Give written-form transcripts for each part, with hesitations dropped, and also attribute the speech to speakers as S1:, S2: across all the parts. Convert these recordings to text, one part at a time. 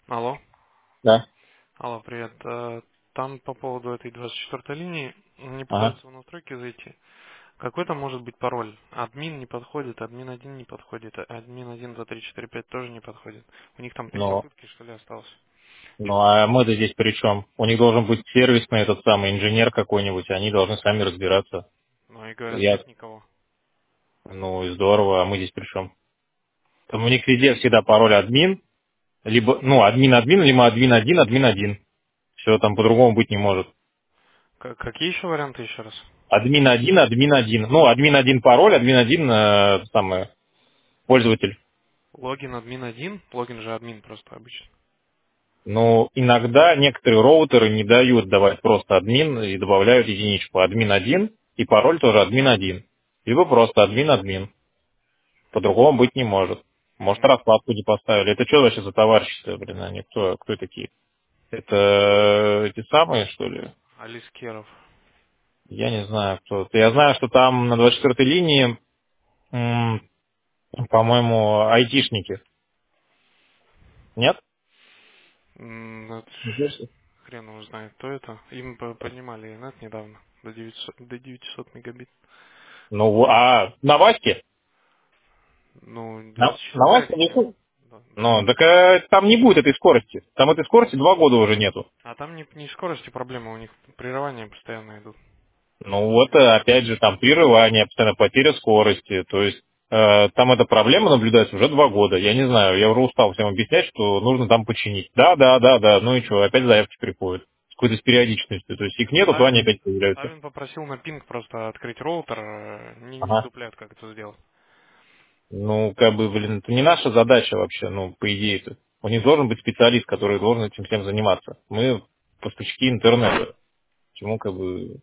S1: Алло.
S2: Да.
S1: Алло, привет. Там по поводу этой 24-й линии не
S2: Ага.
S1: пытаются в настройки зайти. Какой там может быть пароль? Админ не подходит, админ один не подходит, админ 1, 2, 3, 4, 5 тоже не подходит. У них там 3
S2: Ну,
S1: попытки, что ли, осталось.
S2: ну а мы-то здесь при чем? У них должен быть сервисный этот самый инженер какой-нибудь, они должны сами разбираться.
S1: Ну и говорят,
S2: Я,
S1: нет никого.
S2: ну и здорово, а мы здесь при чем? Там у них везде всегда пароль админ, либо, ну, админ-админ, либо админ-1, админ-1. Все, там по-другому быть не может.
S1: Какие еще варианты еще раз?
S2: Админ-1, админ-1. Ну, админ-1 пароль, админ-1 самый пользователь.
S1: Логин админ один, логин же админ просто обычно.
S2: Но иногда некоторые роутеры не дают давать просто админ и добавляют единичку. Админ один и пароль тоже админ один. Либо просто админ. По-другому быть не может. Может,
S1: Мгм.
S2: раскладку не поставили. Это что вообще за товарищество, блин, они кто такие? Это эти самые, что ли?
S1: Алискеров.
S2: Я не знаю, кто это. Я знаю, что там на 24-й линии, по-моему, айтишники. Нет?
S1: Это
S2: Не слышал?
S1: хрен его знает, кто это. Им поднимали инет недавно до 900 мегабит.
S2: Ну, на Ваське?
S1: Ну,
S2: На
S1: 24
S2: Ваське
S1: линия.
S2: не.
S1: Да, да.
S2: Ну, так там не будет этой скорости. Там этой скорости 2 года уже нету.
S1: А там не скорости проблема, у них прерывания постоянно идут.
S2: Ну вот, опять же, там прерывание, постоянно потеря скорости. То есть там эта проблема наблюдается уже 2 года. Я не знаю, я уже устал всем объяснять, что нужно там починить. Да. Ну и что, опять заявки приходят. С какой-то с периодичностью. То есть их нету, то они
S1: Савин,
S2: опять появляются.
S1: Савин попросил на пинг просто открыть роутер, не
S2: Ага.
S1: вдупляют, как это сделать.
S2: Ну, как бы, блин, это не наша задача вообще, ну, по идее-то. У них должен быть специалист, который должен этим всем заниматься. Мы поставщики интернета. Почему, как бы,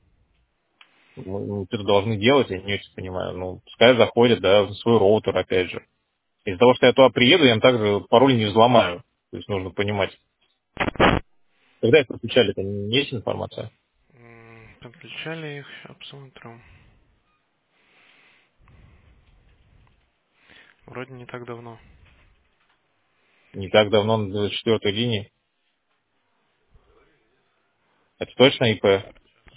S2: мы что-то должны делать, я не очень понимаю. Ну, пускай заходят, да, в свой роутер, опять же. Из-за того, что я туда приеду, я им также пароль не взломаю. То есть нужно понимать. Когда их подключали, это не есть информация?
S1: Подключали их, сейчас посмотрю. Вроде не так давно.
S2: Не так давно на 24-й линии. Это точно ИП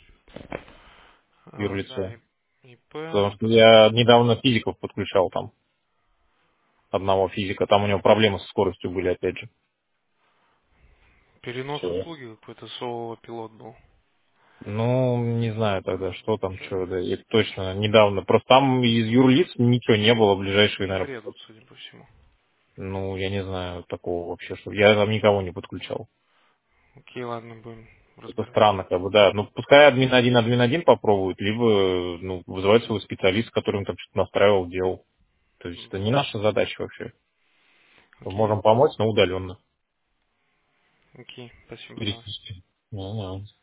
S1: Да,
S2: юрлица?
S1: ИП.
S2: Потому что я недавно физиков подключал там, одного физика, там у него проблемы со скоростью были, опять же.
S1: Перенос
S2: Все.
S1: услуги какой-то соло пилот был.
S2: Ну, не знаю тогда, что там, что, да, это точно недавно. Просто там из юрлиц ничего не было, ближайшие,
S1: Не
S2: наверное.
S1: бредут, судя по всему.
S2: Ну, я не знаю такого вообще, что я там никого не подключал.
S1: Окей, ладно, будем
S2: Это
S1: разбираться.
S2: странно, как бы, да. Ну, пускай админ один попробует, либо, ну, вызывать своего специалиста, который он там что-то настраивал, делал. То есть это не наша задача вообще. Мы
S1: Окей,
S2: можем помочь, но удаленно.
S1: окей, спасибо, давай.
S2: Пересечь. Ну, да.